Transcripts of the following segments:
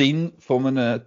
Sinn von einem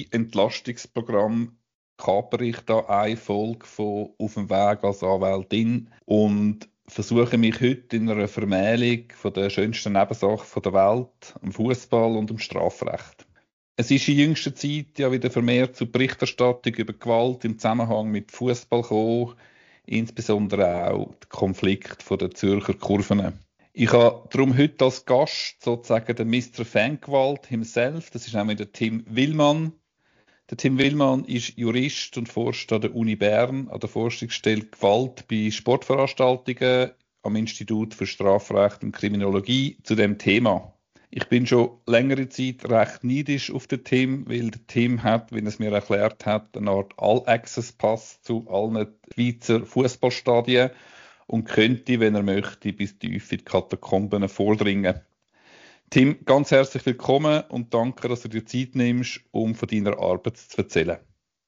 Durie-Entlastungsprogramm kapere ich da eine Folge von «Auf dem Weg als Anwältin» und versuche mich heute in einer Vermählung von der schönsten Nebensache der Welt, am Fußball und am Strafrecht. Es ist in jüngster Zeit ja wieder vermehrt zu Berichterstattung über Gewalt im Zusammenhang mit Fußball gekommen, insbesondere auch der Konflikt der Zürcher Kurven. Ich habe darum heute als Gast sozusagen den Mr. Fangewalt himself, das ist nämlich der Tim Willmann. Der Tim Willmann ist Jurist und forscht an der Uni Bern, an der Forschungsstelle Gewalt bei Sportveranstaltungen am Institut für Strafrecht und Kriminologie zu dem Thema. Ich bin schon längere Zeit recht neidisch auf den Tim, weil der Tim hat, wie er es mir erklärt hat, eine Art All-Access-Pass zu allen Schweizer Fußballstadien und könnte, wenn er möchte, bis tief in die Katakomben vordringen. Tim, ganz herzlich willkommen und danke, dass du dir Zeit nimmst, um von deiner Arbeit zu erzählen.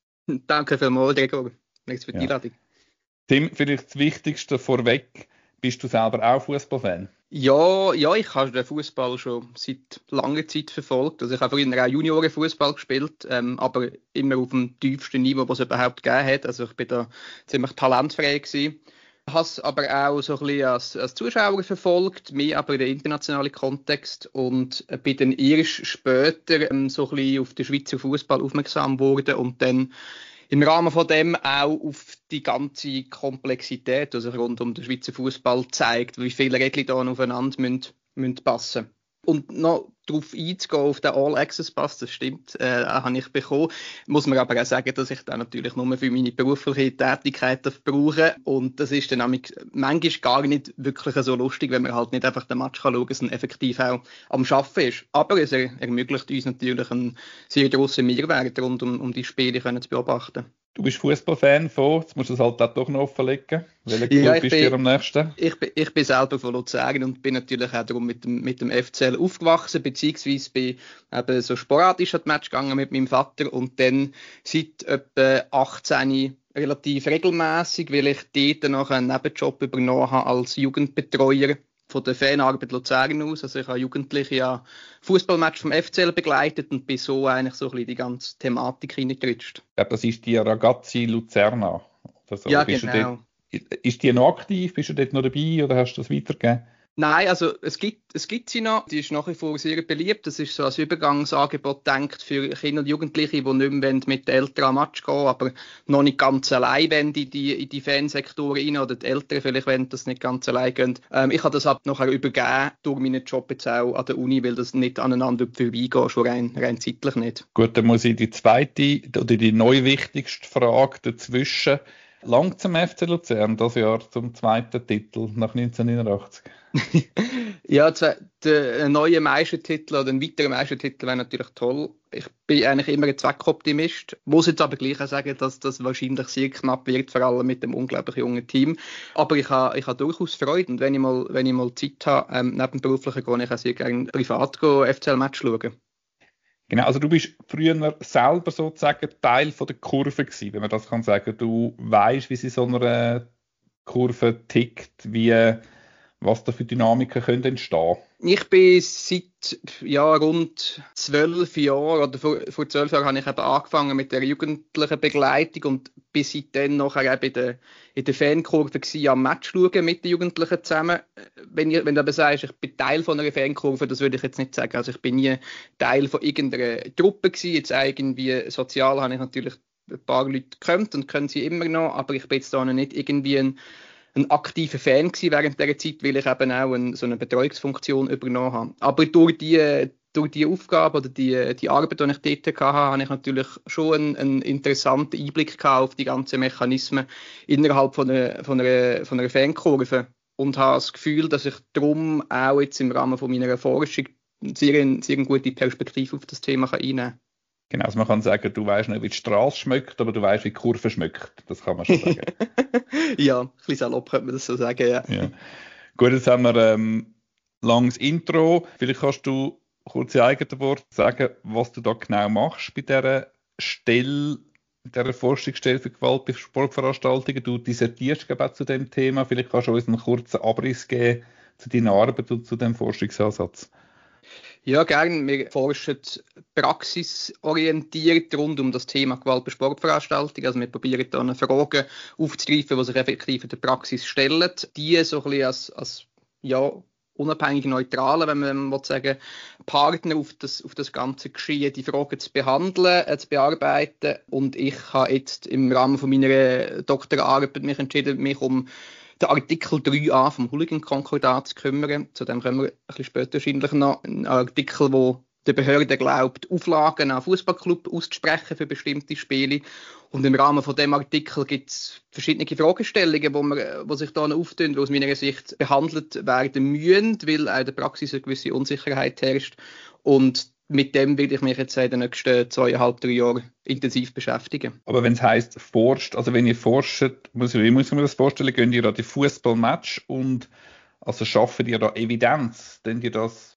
Danke vielmals, Gregor. Danke für die Einladung. Tim, vielleicht das Wichtigste vorweg. Bist du selber auch Fußballfan? Ja, ich habe den Fußball schon seit langer Zeit verfolgt. Also ich habe früher auch Juniorenfußball gespielt, aber immer auf dem tiefsten Niveau, was es überhaupt gegeben hat. Also ich bin da ziemlich talentfrei gewesen. Ich habe es aber auch so ein bisschen als Zuschauer verfolgt, mehr aber in den internationalen Kontext und bin dann erst später so ein bisschen auf den Schweizer Fußball aufmerksam geworden und dann im Rahmen von dem auch auf die ganze Komplexität, also rund um den Schweizer Fußball zeigt, wie viele Regeln da aufeinander müssen passen. Und noch darauf einzugehen, auf den All-Access-Pass, das stimmt, habe ich bekommen. Muss man aber auch sagen, dass ich den natürlich nur für meine berufliche Tätigkeit brauche. Und das ist dann manchmal gar nicht wirklich so lustig, wenn man halt nicht einfach den Match schauen kann, sondern effektiv auch am Arbeiten ist. Aber es ermöglicht uns natürlich einen sehr grossen Mehrwert rund um die Spiele zu beobachten. Du bist Fußballfan von, jetzt musst du es halt auch doch noch offenlegen. Welcher Club bist du dir am nächsten? Ich bin selber von Luzern und bin natürlich auch darum mit dem FCL aufgewachsen, beziehungsweise bin eben so sporadisch an das Match gegangen mit meinem Vater und dann seit etwa 18 relativ regelmäßig, weil ich dort noch einen Nebenjob übernommen habe als Jugendbetreuer von der Fanarbeit Luzern aus. Also ich habe Jugendliche an Fußballmatch vom FCL begleitet und bin so eigentlich so ein bisschen die ganze Thematik hineingerutscht. Ja, das ist die Ragazzi Luzerna. So. Ja, genau. Ist die noch aktiv? Bist du dort noch dabei oder hast du das weitergegeben? Nein, also es gibt sie noch. Die ist nach wie vor sehr beliebt. Das ist so als Übergangsangebot gedacht für Kinder und Jugendliche, die nicht mehr mit den Eltern am Match gehen, aber noch nicht ganz allein wollen in die Fansektoren rein oder die Eltern vielleicht wollen das nicht ganz allein gehen. Ich habe das ab nachher übergeben durch meinen Job jetzt auch an der Uni, weil das nicht aneinander vorbeigeht, schon rein zeitlich nicht. Gut, dann muss ich die zweite oder die neu wichtigste Frage dazwischen. Lang zum FC Luzern, das Jahr zum zweiten Titel nach 1989? Ja, der neue Meistertitel oder ein weiterer Meistertitel wäre natürlich toll. Ich bin eigentlich immer ein Zweckoptimist. Muss jetzt aber gleich auch sagen, dass das wahrscheinlich sehr knapp wird, vor allem mit dem unglaublich jungen Team. Aber ich habe durchaus Freude. Und wenn ich mal Zeit habe, neben beruflichen, gehe ich auch sehr gerne privat FCL-Match schauen. Genau, also du bist früher selber sozusagen Teil von der Kurve gewesen, wenn man das kann sagen. Du weißt, wie sie so einer Kurve tickt, was da für Dynamiken können entstehen. Ich bin seit rund 12 Jahren, oder vor 12 Jahren habe ich eben angefangen mit der jugendlichen Begleitung und bis seitdem nachher eben in der Fankurve gewesen, am Match schauen mit den Jugendlichen zusammen. Wenn du aber sagst, ich bin Teil von einer Fankurve, das würde ich jetzt nicht sagen. Also ich bin nie Teil von irgendeiner Truppe gewesen. Jetzt irgendwie sozial habe ich natürlich ein paar Leute gekannt und können sie immer noch, aber ich bin jetzt da noch nicht irgendwie ein aktiver Fan gewesen während dieser Zeit, weil ich eben auch so eine Betreuungsfunktion übernommen habe. Aber durch die Aufgabe oder die Arbeit, die ich dort hatte, habe ich natürlich schon einen interessanten Einblick auf die ganzen Mechanismen innerhalb von einer Fankurve und habe das Gefühl, dass ich darum auch jetzt im Rahmen von meiner Forschung sehr eine gute Perspektive auf das Thema einnehmen kann. Genau, also man kann sagen, du weißt nicht, wie die Straße schmeckt, aber du weißt, wie die Kurve schmeckt. Das kann man schon sagen. Ja, ein bisschen salopp könnte man das so sagen, ja. Gut, jetzt haben wir ein langes Intro. Vielleicht kannst du kurz in eigenen Worten sagen, was du da genau machst bei dieser Stelle, dieser Forschungsstelle für Gewalt bei Sportveranstaltungen. Du dissertierst auch zu dem Thema. Vielleicht kannst du uns einen kurzen Abriss geben zu deiner Arbeit und zu dem Forschungsansatz. Ja, gerne. Wir forschen praxisorientiert rund um das Thema Gewalt bei Sportveranstaltungen. Also wir probieren da Fragen aufzugreifen, die sich effektiv in der Praxis stellen. Die so ein bisschen als unabhängig neutrale, wenn man sagen, Partner auf das ganze Geschehen, die Fragen zu behandeln, zu bearbeiten. Und ich habe jetzt im Rahmen von meiner Doktorarbeit mich entschieden, mich um den Artikel 3a vom Hooligan-Konkordat zu kümmern. Zu dem kommen wir ein bisschen später wahrscheinlich noch. Ein Artikel, wo der Behörde glaubt, Auflagen an Fußballclub auszusprechen für bestimmte Spiele. Und im Rahmen von dem Artikel gibt es verschiedene Fragestellungen, die sich da auftun, die aus meiner Sicht behandelt werden müssen, weil auch in der Praxis eine gewisse Unsicherheit herrscht. Und mit dem will ich mich jetzt in den nächsten 2,5-3 Jahren intensiv beschäftigen. Aber wenn es heisst, forscht, also wenn ihr forscht, wie muss ich mir das vorstellen, gehen ihr an die Fußballmatch und also schaffen ihr da Evidenz? Tun ihr das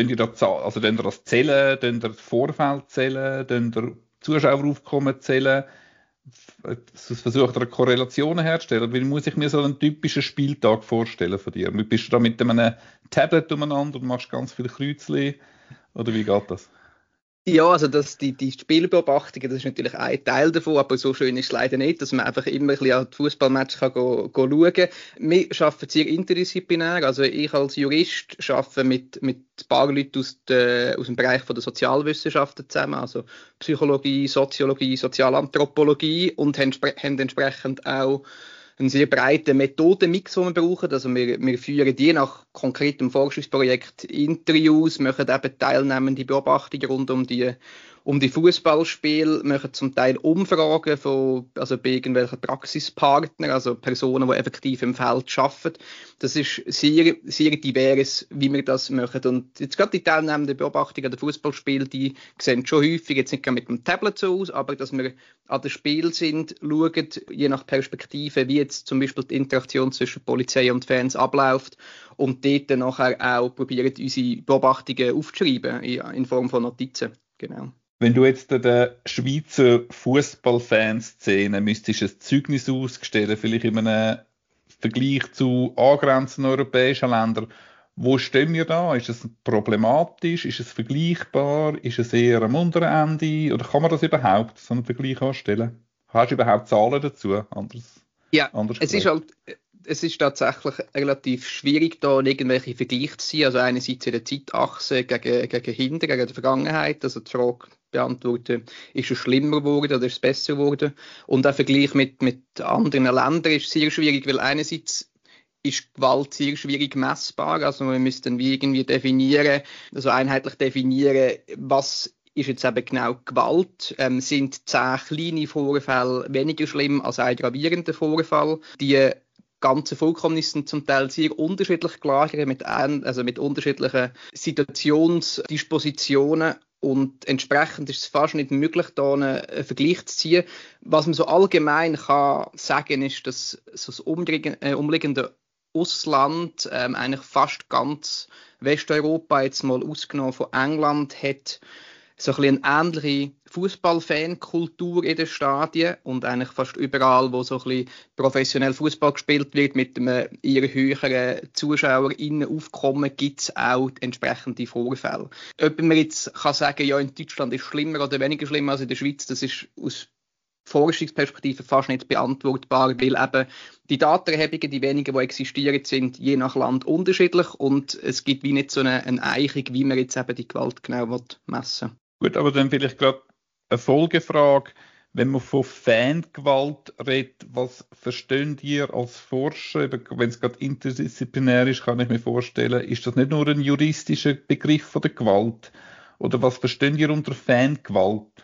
zählen, tun ihr das Vorfeld zählen, tun ihr Zuschaueraufkommen zählen? Versucht ihr Korrelationen herzustellen? Wie muss ich mir so einen typischen Spieltag vorstellen von dir? Bist du da mit einem Tablet umeinander und machst ganz viele Kreuzchen? Oder wie geht das? Ja, also die Spielbeobachtungen, das ist natürlich ein Teil davon, aber so schön ist es leider nicht, dass man einfach immer ein bisschen an die Fußballmatch schauen kann. Wir arbeiten sehr interdisziplinär, also ich als Jurist arbeite mit ein paar Leuten aus dem Bereich der Sozialwissenschaften zusammen, also Psychologie, Soziologie, Sozialanthropologie und haben entsprechend auch einen sehr breiten Methodenmix, den wir brauchen. Also wir führen je nach konkretem Forschungsprojekt Interviews, machen eben teilnehmende Beobachtungen rund um die Fußballspiele, machen zum Teil Umfragen bei irgendwelchen Praxispartnern, also Personen, die effektiv im Feld arbeiten. Das ist sehr, sehr divers, wie wir das machen. Und jetzt gerade die teilnehmenden Beobachtungen an den Fußballspielen, die sehen schon häufig, jetzt nicht mit dem Tablet so aus, aber dass wir an den Spielen sind, schauen, je nach Perspektive, wie jetzt zum Beispiel die Interaktion zwischen Polizei und Fans abläuft und dort dann nachher auch probieren, unsere Beobachtungen aufzuschreiben in Form von Notizen. Genau. Wenn du jetzt der Schweizer Fußballfanszene müsstest ein Zeugnis ausstellen, vielleicht in einem Vergleich zu angrenzenden europäischen Ländern, wo stehen wir da? Ist es problematisch? Ist es vergleichbar? Ist es eher am unteren Ende? Oder kann man das überhaupt, so einen Vergleich anstellen? Hast du überhaupt Zahlen dazu? Es ist tatsächlich relativ schwierig, da irgendwelche Vergleiche zu ziehen. Also einerseits in der Zeitachse gegen hinten, gegen die Vergangenheit. Also die Frage beantworten, ist es schlimmer geworden oder ist es besser geworden? Und der Vergleich mit anderen Ländern ist sehr schwierig, weil einerseits ist Gewalt sehr schwierig messbar. Also wir müssen wie irgendwie einheitlich definieren, was ist jetzt eben genau Gewalt. Sind 10 kleine Vorfälle weniger schlimm als ein gravierender Vorfall? Die ganze Vorkommnisse sind zum Teil sehr unterschiedlich gelagert, mit unterschiedlichen Situationsdispositionen. Und entsprechend ist es fast nicht möglich, da einen Vergleich zu ziehen. Was man so allgemein kann sagen, ist, dass so das umliegende Ausland, eigentlich fast ganz Westeuropa, jetzt mal ausgenommen von England, hat so ein bisschen eine ähnliche Fußball-Fan-Kultur in den Stadien und eigentlich fast überall, wo so ein bisschen professionell Fußball gespielt wird, mit einem eher höheren ZuschauerInnenaufkommen, gibt es auch entsprechende Vorfälle. Ob man jetzt kann sagen, ja, in Deutschland ist es schlimmer oder weniger schlimm als in der Schweiz, das ist aus Forschungsperspektive fast nicht beantwortbar, weil eben die Datenerhebungen, die wenigen, die existieren, sind je nach Land unterschiedlich und es gibt wie nicht so eine Eichung, wie man jetzt eben die Gewalt genau messen will. Gut, aber dann vielleicht gerade eine Folgefrage. Wenn man von Fangewalt redet, was versteht ihr als Forscher? Wenn es gerade interdisziplinär ist, kann ich mir vorstellen, ist das nicht nur ein juristischer Begriff von der Gewalt? Oder was versteht ihr unter Fangewalt?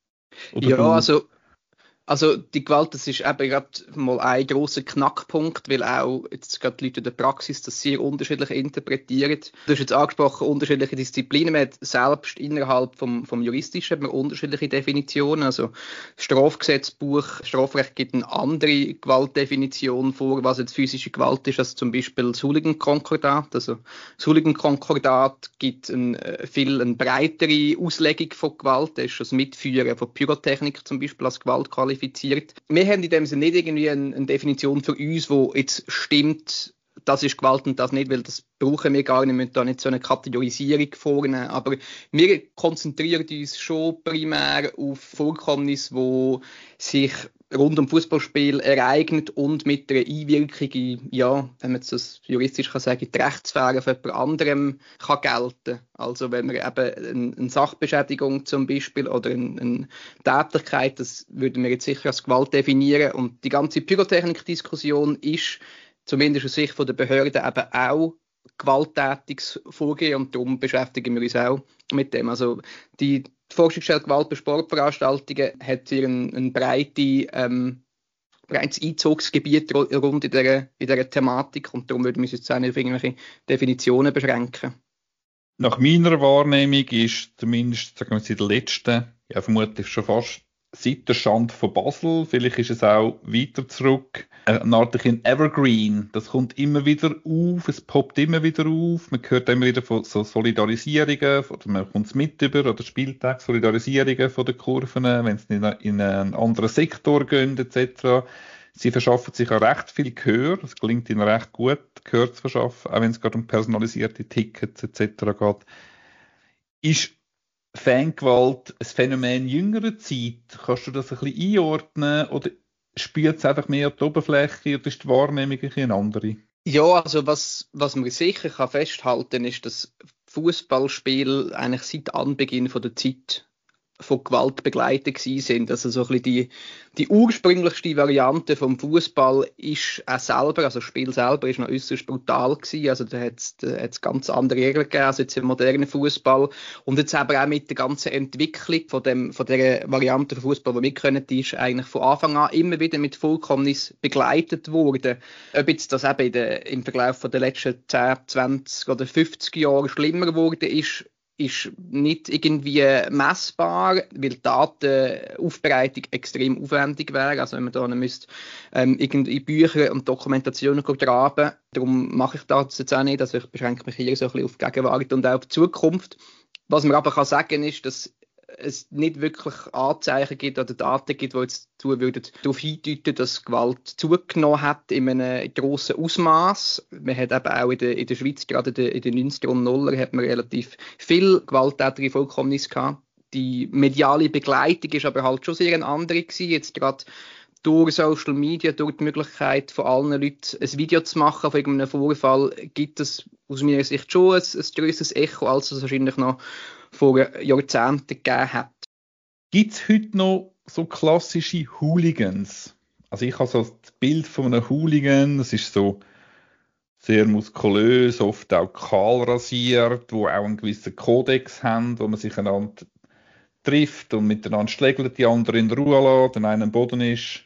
Also die Gewalt, das ist eben gerade mal ein grosser Knackpunkt, weil auch jetzt gerade die Leute in der Praxis das sehr unterschiedlich interpretieren. Du hast jetzt angesprochen, unterschiedliche Disziplinen. Man hat selbst innerhalb vom Juristischen hat man unterschiedliche Definitionen. Also das Strafrecht gibt eine andere Gewaltdefinition vor, was jetzt physische Gewalt ist, als zum Beispiel das Hooligan-Konkordat. Also das Hooligan-Konkordat gibt eine breitere Auslegung von Gewalt. Das ist das Mitführen von Pyrotechnik zum Beispiel als Gewalt qualifiziert. Wir haben in dem Sinne nicht irgendwie eine Definition für uns, die jetzt stimmt das ist Gewalt und das nicht, weil das brauchen wir gar nicht, wir müssen da nicht so eine Kategorisierung vornehmen, aber wir konzentrieren uns schon primär auf Vorkommnisse, wo sich rund um Fußballspiel ereignet und mit einer Einwirkung in, ja, wenn man das juristisch kann sagen, in die Rechtssphäre von jemand anderem kann gelten. Also wenn man eben eine Sachbeschädigung zum Beispiel oder eine Tätlichkeit, das würden wir jetzt sicher als Gewalt definieren. Und die ganze Pyrotechnik-Diskussion ist zumindest aus Sicht der Behörden eben auch gewalttätiges Vorgehen und darum beschäftigen wir uns auch mit dem. Also die Forschungsstelle Gewalt bei Sportveranstaltungen hat hier ein breites Einzugsgebiet rund in dieser Thematik und darum würden wir uns jetzt auch nicht auf irgendwelche Definitionen beschränken. Nach meiner Wahrnehmung ist zumindest, sagen wir, seit der letzten, ja vermutlich schon fast seit der Schande von Basel, vielleicht ist es auch weiter zurück, eine Art Evergreen, das kommt immer wieder auf, es poppt immer wieder auf, man hört immer wieder von so Solidarisierungen, oder man kommt es mit über, oder Spieltag, Solidarisierungen von den Kurven, wenn sie in einen anderen Sektor gehen, etc. Sie verschaffen sich auch recht viel Gehör, es gelingt ihnen recht gut, Gehör zu verschaffen, auch wenn es gerade um personalisierte Tickets etc. geht. Ist Fangewalt ein Phänomen jüngerer Zeit? Kannst du das ein bisschen einordnen oder spielt es einfach mehr auf die Oberfläche oder ist die Wahrnehmung eine andere? Ja, also was man sicher kann festhalten ist, dass Fußballspiele eigentlich seit Anbeginn von der Zeit von Gewalt begleitet gewesen sind. Also so ein bisschen die ursprünglichste Variante vom Fußball ist auch selber, also das Spiel selber ist noch äußerst brutal gewesen. Also da hat es ganz andere Regeln gegeben als jetzt im modernen Fußball. Und jetzt aber auch mit der ganzen Entwicklung von der Variante von Fußball, die wir kennen, die ist eigentlich von Anfang an immer wieder mit Vorkommnis begleitet worden. Ob jetzt das eben im Verlauf von den letzten 10, 20 oder 50 Jahren schlimmer geworden ist nicht irgendwie messbar, weil die Datenaufbereitung extrem aufwendig wäre. Also wenn man da müsste irgendwie Bücher und Dokumentationen graben. Darum mache ich das jetzt auch nicht. Also ich beschränke mich hier so ein bisschen auf die Gegenwart und auch auf die Zukunft. Was man aber kann sagen ist, dass es nicht wirklich Anzeichen gibt oder Daten gibt, die jetzt darauf hindeuten, dass Gewalt zugenommen hat in einem grossen Ausmaß. Man hat eben auch in der Schweiz, gerade in den 90er und 0er, hat man relativ viel gewalttätige Vorkommnisse gehabt. Die mediale Begleitung ist aber halt schon sehr eine andere gewesen. Jetzt gerade durch Social Media, durch die Möglichkeit von allen Leuten ein Video zu machen von irgendeinem Vorfall, gibt es aus meiner Sicht schon ein grösseres Echo, als es wahrscheinlich noch vor Jahrzehnten gegeben hat. Gibt es heute noch so klassische Hooligans? Also ich habe so das Bild von einem Hooligan, das ist so sehr muskulös, oft auch kahl rasiert, wo auch einen gewissen Kodex haben, wo man sich einander trifft und miteinander schlägt, die anderen in Ruhe lässt, der eine am Boden ist,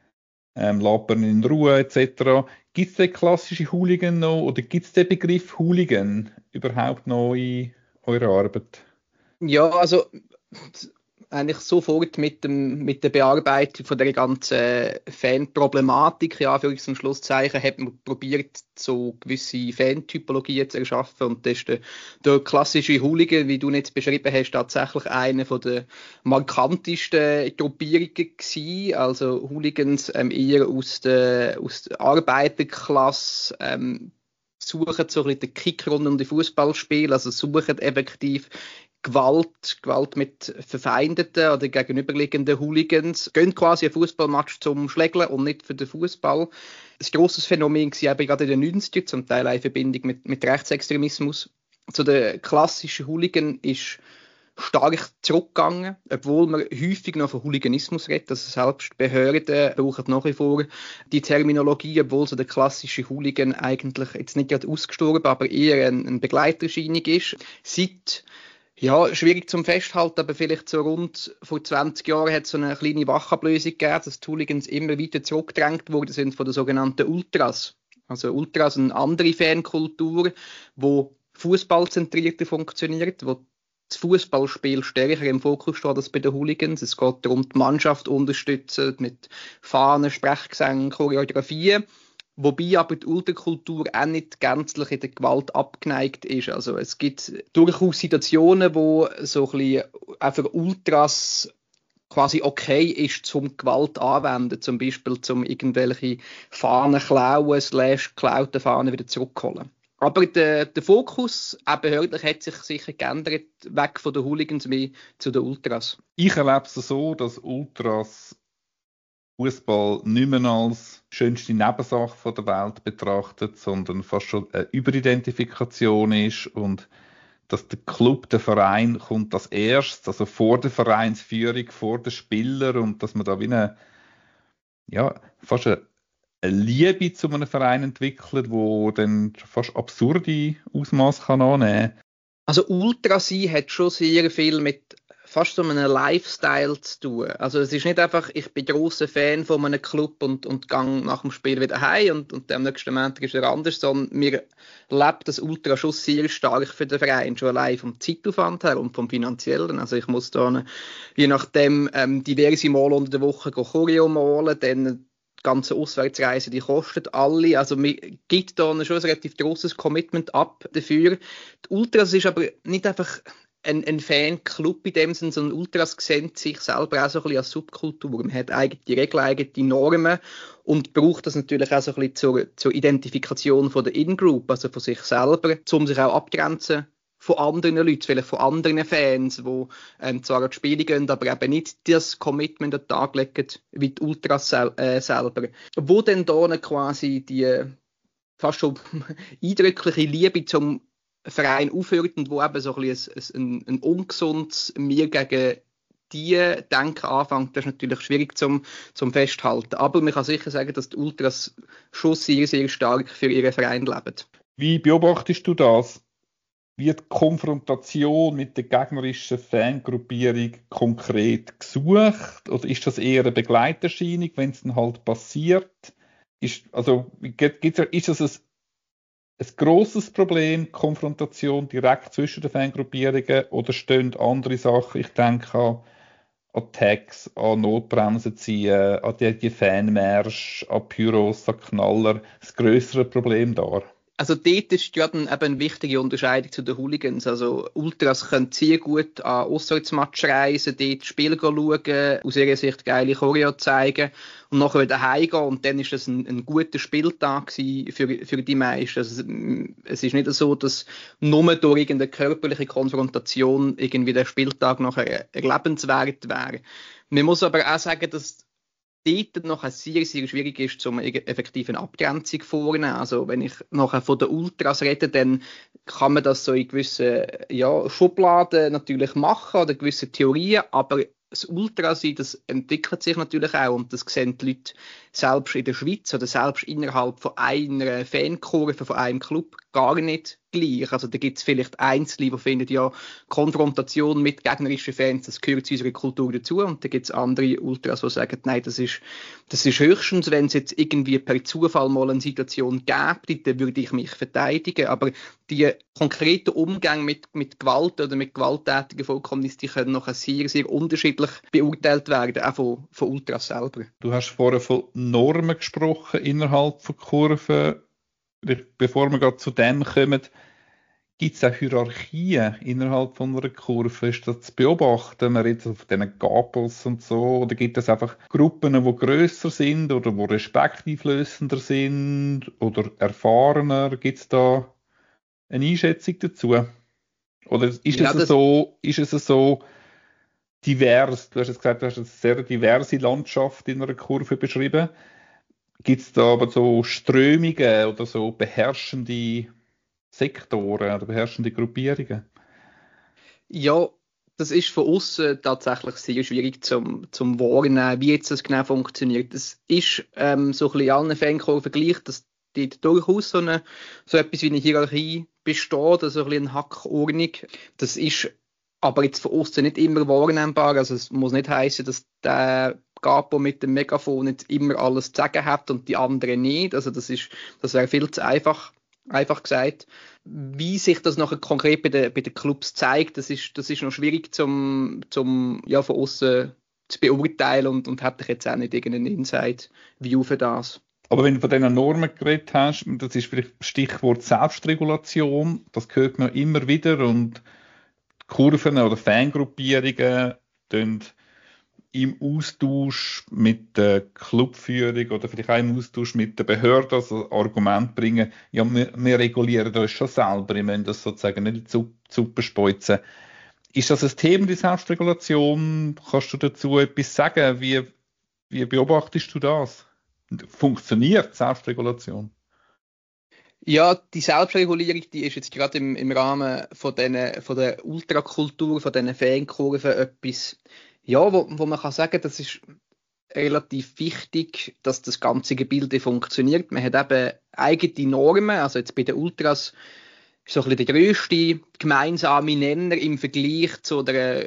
labern in Ruhe etc. Gibt es den klassischen Hooligan noch oder gibt es den Begriff Hooligan überhaupt noch in eurer Arbeit? Ja, also eigentlich sofort mit der Bearbeitung von der ganzen Fanproblematik, ja, für uns Schlusszeichen, hat man probiert, so gewisse Fantypologien zu erschaffen. Und das ist der klassische Hooligan, wie du jetzt beschrieben hast, tatsächlich eine der markantesten Gruppierungen gewesen. Also Hooligans eher aus der Arbeiterklasse, suchen so ein bisschen den Kick rund um die Fußballspiele, also suchen effektiv Gewalt mit verfeindeten oder gegenüberliegenden Hooligans, gehen quasi ein Fußballmatch zum Schlägeln und nicht für den Fußball. Ein grosses Phänomen war eben gerade in den 90ern, zum Teil auch in Verbindung mit Rechtsextremismus. So der klassische Hooligan ist stark zurückgegangen, obwohl man häufig noch von Hooliganismus redet. Also selbst Behörden brauchen nach wie vor die Terminologie, obwohl so der klassische Hooligan eigentlich jetzt nicht gerade ausgestorben, aber eher eine Begleiterscheinung ist. Ja, schwierig zum Festhalten, aber vielleicht so rund vor 20 Jahren hat es so eine kleine Wachablösung gegeben, dass die Hooligans immer weiter zurückgedrängt worden sind von den sogenannten Ultras. Also Ultras, eine andere Fankultur, wo fußballzentrierter funktioniert, wo das Fußballspiel stärker im Fokus steht als bei den Hooligans. Es geht darum, die Mannschaft zu unterstützen mit Fahnen, Sprechgesängen, Choreografien. Wobei aber die Ultrakultur auch nicht gänzlich in der Gewalt abgeneigt ist. Also es gibt durchaus Situationen, wo so ein bisschen einfach Ultras quasi okay ist, zum Gewalt anwenden, zum Beispiel zum irgendwelche Fahnen klauen, / geklaute Fahnen wieder zurückholen. Aber der Fokus, auch behördlich, hat sich sicher geändert, weg von den Hooligans mehr zu den Ultras. Ich erlebe es so, dass Ultras Fußball nicht mehr als schönste Nebensache der Welt betrachtet, sondern fast schon eine Überidentifikation ist und dass der Club, der Verein, kommt als erstes, also vor der Vereinsführung, vor den Spielern und dass man da wie fast eine Liebe zu einem Verein entwickelt, wo dann fast absurde Ausmaß kann annehmen kann. Also Ultra sein hat schon sehr viel mit fast so einem Lifestyle zu tun. Also es ist nicht einfach, ich bin grosser Fan von einem Club und gehe nach dem Spiel wieder heim und am nächsten Montag ist er anders, sondern mir lebt das Ultra schon sehr stark für den Verein, schon allein vom Zeitaufwand her und vom Finanziellen. Also ich muss da je nachdem diverse Mal unter der Woche Choreo malen, dann die ganze Auswärtsreise, die kostet alle. Also mir gibt da schon ein relativ grosses Commitment ab dafür. Die Ultras ist aber nicht einfach ein Fanclub in dem Sinne, sondern Ultras sehen sich selber auch so ein bisschen als Subkultur. Man hat eigene Regeln, eigene Normen und braucht das natürlich auch so ein bisschen zur Identifikation von der In-Group, also von sich selber, um sich auch abgrenzen von anderen Leuten, vielleicht von anderen Fans, die zwar an die Spiele gehen, aber eben nicht das Commitment an den Tag legen, wie die Ultras selber. Wo denn da quasi die fast schon eindrückliche Liebe zum Verein aufhört und wo eben so ein bisschen ein ungesundes Mir gegen die Denken anfängt, das ist natürlich schwierig zum Festhalten. Aber man kann sicher sagen, dass die Ultras schon sehr, sehr stark für ihren Verein leben. Wie beobachtest du das? Wird die Konfrontation mit der gegnerischen Fangruppierung konkret gesucht? Oder ist das eher eine Begleiterscheinung, wenn es dann halt passiert? Ist das ein grosses Problem, Konfrontation direkt zwischen den Fangruppierungen, oder stehen andere Sachen? Ich denke an Tags, an Notbremsen ziehen, an die Fanmärsche, an Pyros, an Knaller, das grössere Problem da. Also dort ist ja dann eben eine wichtige Unterscheidung zu den Hooligans. Also Ultras können sehr gut an Auswärtsmatch reisen, dort Spiele schauen, aus ihrer Sicht geile Choreo zeigen und nachher wieder heimgehen. Und dann ist das ein guter Spieltag für die meisten. Also es ist nicht so, dass nur durch irgendeine körperliche Konfrontation irgendwie der Spieltag nachher erlebenswert wäre. Man muss aber auch sagen, dass dort noch sehr, sehr schwierig ist, um eine effektive Abgrenzung vorzunehmen. Also wenn ich nachher von den Ultras rede, dann kann man das so in gewissen Schubladen natürlich machen oder gewisse Theorien, aber das Ultrasein, das entwickelt sich natürlich auch und das sehen die Leute selbst in der Schweiz oder selbst innerhalb von einer Fankurve, von einem Club gar nicht gleich. Also da gibt es vielleicht Einzelne, die finden, ja, Konfrontation mit gegnerischen Fans, das gehört zu unserer Kultur dazu. Und da gibt es andere Ultras, die sagen, nein, das ist höchstens, wenn es jetzt irgendwie per Zufall mal eine Situation gäbe, dann würde ich mich verteidigen. Aber die konkreten Umgänge mit Gewalt oder mit gewalttätigen Vorkommnissen, die können noch sehr, sehr unterschiedlich beurteilt werden, auch von Ultras selber. Du hast vorher von Normen gesprochen innerhalb von Kurven. Bevor wir gerade zu dem kommen, gibt es auch Hierarchien innerhalb von einer Kurve? Ist das zu beobachten? Man redet von diesen Gapos und so. Oder gibt es einfach Gruppen, die grösser sind oder die respekteinflößender sind oder erfahrener? Gibt es da eine Einschätzung dazu? Oder ist es so divers? Du hast jetzt gesagt, du hast eine sehr diverse Landschaft in einer Kurve beschrieben. Gibt es da aber so Strömungen oder so beherrschende Sektoren oder beherrschende Gruppierungen? Ja, das ist von außen tatsächlich sehr schwierig zum wahrnehmen, wie jetzt das genau funktioniert. Es ist so ein bisschen in allen Fankurven gleich, dass dort durchaus so etwas wie eine Hierarchie besteht, also ein bisschen eine Hackordnung. Das ist aber jetzt von außen nicht immer wahrnehmbar. Also es muss nicht heißen, dass der Capo mit dem Megafon jetzt immer alles zu sagen hat und die anderen nicht. Also das wäre viel zu einfach gesagt. Wie sich das nachher konkret bei den Clubs zeigt, das ist noch schwierig zum von außen zu beurteilen und hätte ich jetzt auch nicht irgendeinen Inside-View für das. Aber wenn du von diesen Normen geredet hast, das ist vielleicht Stichwort Selbstregulation, das hört man immer wieder und Kurven oder Fangruppierungen tun im Austausch mit der Clubführung oder vielleicht auch im Austausch mit der Behörde also Argument bringen, ja, wir regulieren uns schon selber, wir müssen das sozusagen nicht in die Suppe speuzen. Ist das ein Thema, die Selbstregulation? Kannst du dazu etwas sagen? Wie beobachtest du das? Funktioniert Selbstregulation? Ja, die Selbstregulierung, die ist jetzt gerade im Rahmen von der Ultrakultur, von diesen Fankurven etwas, ja, wo man kann sagen, das ist relativ wichtig, dass das ganze Gebilde funktioniert. Man hat eben eigene Normen, also jetzt bei den Ultras ist so ein bisschen der grösste gemeinsame Nenner im Vergleich zu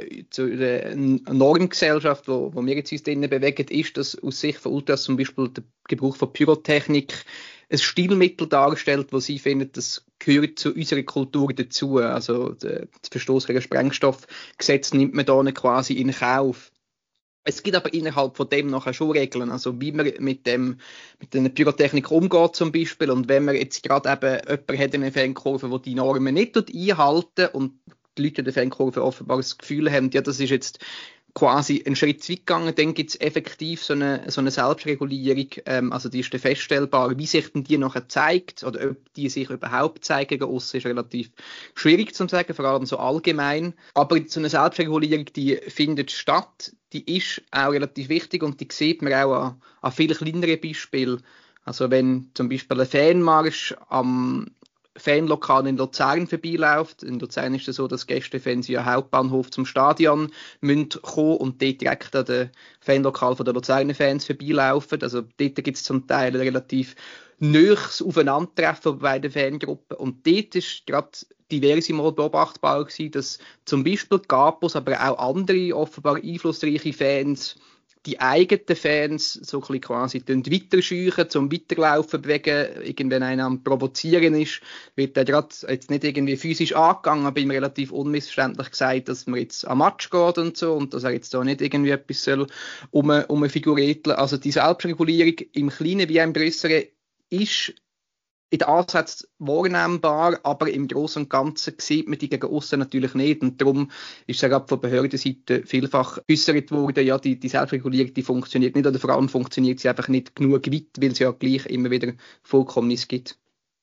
der Normgesellschaft, wo wir jetzt uns drinnen bewegen, ist, dass aus Sicht von Ultras zum Beispiel der Gebrauch von Pyrotechnik ein Stilmittel darstellt, wo sie finden, das gehört zu unserer Kultur dazu. Also das Verstoß gegen Sprengstoffgesetz nimmt man da quasi in Kauf. Es gibt aber innerhalb von dem nachher schon Regeln, also wie man mit der Pyrotechnik umgeht zum Beispiel. Und wenn man jetzt gerade eben jemanden hat in einer Fankurve, der die Normen nicht einhalten und die Leute in der Fankurve offenbar das Gefühl haben, ja, das ist jetzt quasi einen Schritt zu weit gegangen, dann gibt es effektiv so eine Selbstregulierung, also die ist dann feststellbar, wie sich denn die nachher zeigt oder ob die sich überhaupt zeigen gegen aussen, ist relativ schwierig zu sagen, vor allem so allgemein, aber so eine Selbstregulierung, die findet statt, die ist auch relativ wichtig und die sieht man auch an vielen kleineren Beispielen, also wenn zum Beispiel ein Fanmarsch am Fanlokal in Luzern vorbeiläuft. In Luzern ist es so, dass Gästefans via Hauptbahnhof zum Stadion kommen und dort direkt an den Fanlokal der Luzerner Fans vorbeilaufen. Also dort gibt es zum Teil ein relativ nahes Aufeinandertreffen bei den Fangruppen. Und dort ist gerade diverse Mal beobachtbar gewesen, dass zum Beispiel Capos, aber auch andere offenbar einflussreiche Fans die eigenen Fans so ein bisschen quasi weiterscheuchen, zum Weiterlaufen bewegen, irgendwann einer am Provozieren ist, wird der gerade jetzt nicht irgendwie physisch angegangen, aber ihm relativ unmissverständlich gesagt, dass man jetzt am Match geht und so und dass er jetzt da nicht irgendwie etwas soll figurieren. Also die Selbstregulierung im Kleinen wie im Grösseren ist in den Ansätzen wahrnehmbar, aber im Großen und Ganzen sieht man die gegen aussen natürlich nicht. Und darum ist es ja gerade von Behördenseite vielfach geäussert worden, ja, die Selbstregulierung, die funktioniert nicht, oder vor allem funktioniert sie einfach nicht genug weit, weil es ja gleich immer wieder Vorkommnisse gibt.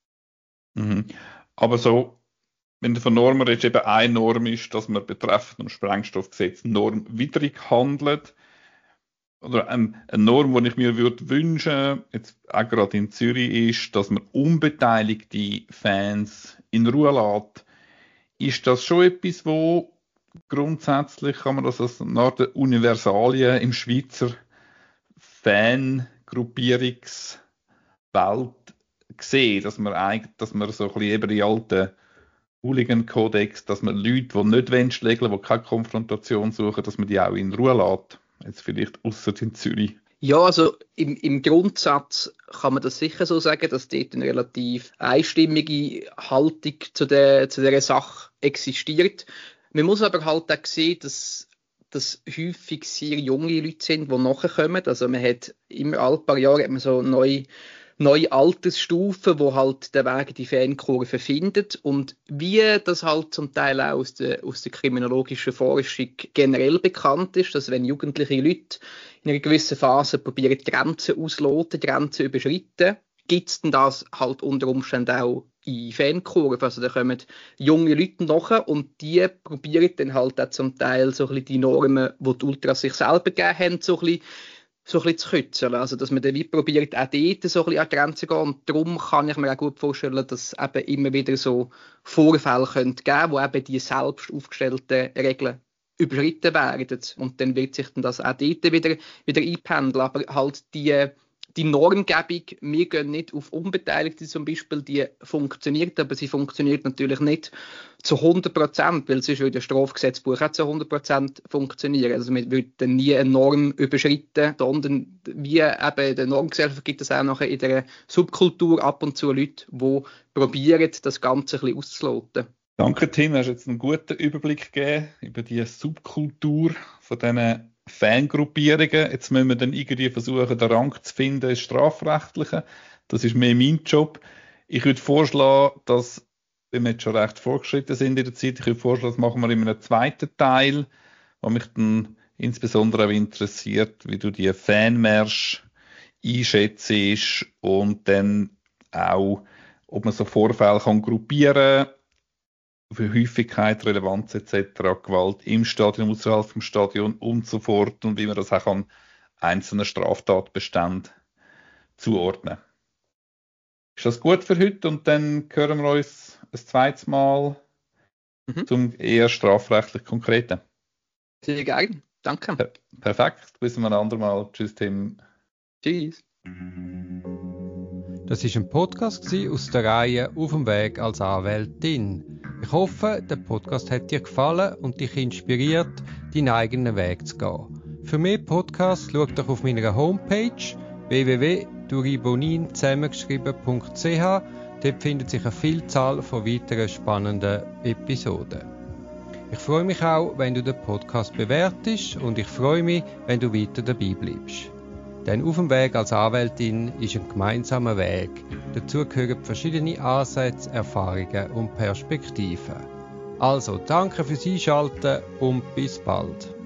Mhm. Aber so, wenn du von Normen redest, eben eine Norm ist, dass man betreffend dem Sprengstoffgesetz normwidrig handelt. Oder eine Norm, die ich mir würde wünschen, jetzt auch gerade in Zürich, ist, dass man unbeteiligte Fans in Ruhe lässt. Ist das schon etwas, wo grundsätzlich kann man das als eine Art Universalien im Schweizer Fangruppierungswelt sehen, dass man so ein bisschen eben die alten Hooligan-Kodex, dass man Leute, die nicht schlägeln, die keine Konfrontation suchen, dass man die auch in Ruhe lässt. Jetzt vielleicht ausser in Zürich. Ja, also im Grundsatz kann man das sicher so sagen, dass dort eine relativ einstimmige Haltung zu dieser Sache existiert. Man muss aber halt auch sehen, dass das häufig sehr junge Leute sind, die nachkommen. Also man hat immer alle paar Jahre hat man so neue Altersstufen, wo halt der Weg in die Fankurve findet. Und wie das halt zum Teil auch aus der kriminologischen Forschung generell bekannt ist, dass wenn jugendliche Leute in einer gewissen Phase probieren, Grenzen auszuloten, Grenzen überschreiten, gibt es dann das halt unter Umständen auch in Fankurven. Also da kommen junge Leute nach und die probieren dann halt auch zum Teil so ein bisschen die Normen, die die Ultras sich selber gegeben haben, so ein bisschen zu kürzen. Also, dass man dann wie probiert, auch dort so ein bisschen an die Grenzen zu gehen. Und darum kann ich mir auch gut vorstellen, dass eben immer wieder so Vorfälle geben können, wo eben die selbst aufgestellten Regeln überschritten werden. Und dann wird sich dann das auch dort wieder einpendeln. Aber halt die Normgebung, wir gehen nicht auf Unbeteiligte zum Beispiel, die funktioniert, aber sie funktioniert natürlich nicht zu 100%, weil sonst würde das Strafgesetzbuch auch zu 100% funktionieren. Also wir würden nie eine Norm überschreiten, sondern wie eben in der Normgesellschaft gibt es auch nachher in der Subkultur ab und zu Leute, die probieren, das Ganze ein bisschen auszuloten. Danke, Tim. Du hast jetzt einen guten Überblick gegeben über die Subkultur von diesen Fangruppierungen. Jetzt müssen wir dann irgendwie versuchen, den Rang zu finden, das Strafrechtliche. Das ist mehr mein Job. Ich würde vorschlagen, dass, wenn wir jetzt schon recht fortgeschritten sind in der Zeit, ich würde vorschlagen, das machen wir in einem zweiten Teil, wo mich dann insbesondere auch interessiert, wie du die Fanmärsche einschätzt und dann auch, ob man so Vorfälle kann gruppieren kann, für Häufigkeit, Relevanz etc., Gewalt im Stadion, außerhalb vom Stadion und so fort und wie man das auch an einzelnen Straftatbeständen zuordnen. Ist das gut für heute? Und dann hören wir uns ein zweites Mal zum eher strafrechtlich Konkreten. Sehr gerne. Danke. Perfekt. Bis zum anderen Mal. Tschüss, Tim. Tschüss. Das war ein Podcast aus der Reihe Auf dem Weg als Anwältin. Ich hoffe, der Podcast hat dir gefallen und dich inspiriert, deinen eigenen Weg zu gehen. Für mehr Podcasts schau doch auf meiner Homepage www.duribonin zusammengeschrieben.ch. Dort findet sich eine Vielzahl von weiteren spannenden Episoden. Ich freue mich auch, wenn du den Podcast bewertest und ich freue mich, wenn du weiter dabei bleibst. Denn Auf dem Weg als Anwältin ist ein gemeinsamer Weg. Dazu gehören verschiedene Ansätze, Erfahrungen und Perspektiven. Also, danke fürs Einschalten und bis bald.